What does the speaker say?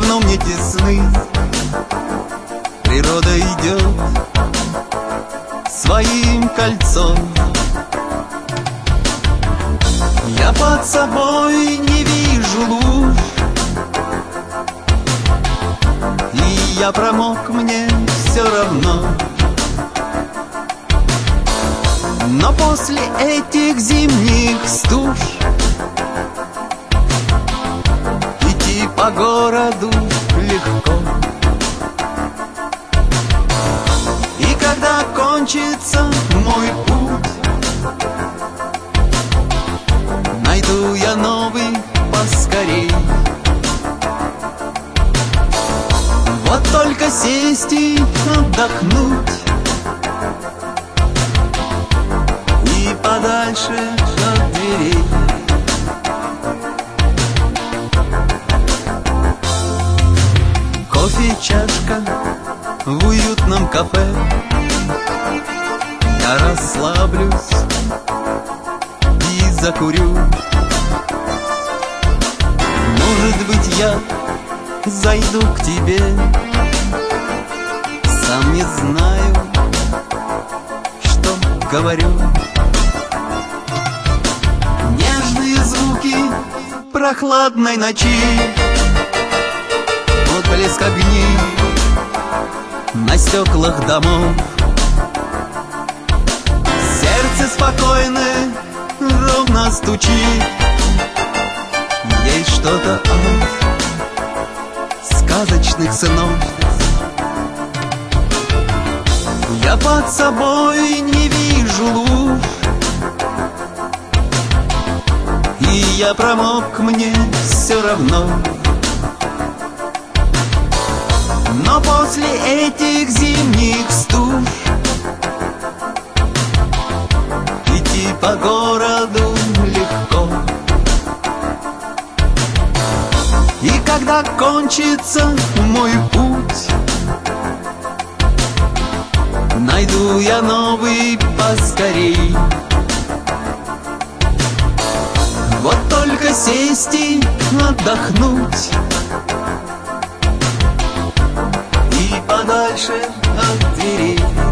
давно мне тесны. Природа идет своим кольцом. Я под собой не вижу луж, и я промок, мне все равно. Но после этих зимних стуж идти по городу легко. И когда кончится мой путь, найду я новый поскорей. Вот только сесть и отдохнуть, и подальше от дверей. Кофе, чашка в уютном кафе. Я расслаблюсь и закурю. Может быть, я зайду к тебе, сам не знаю, что говорю. Нежные звуки прохладной ночи, отблеск огней на стеклах домов. Сердце спокойное ровно стучит. Есть что-то от сказочных снов. Я под собой не вижу луж, и я промок, мне все равно. Но после этих зимних стуж идти по городу легко. И когда кончится мой путь, найду я новый поскорей. Вот только сесть и отдохнуть, и подальше от дверей.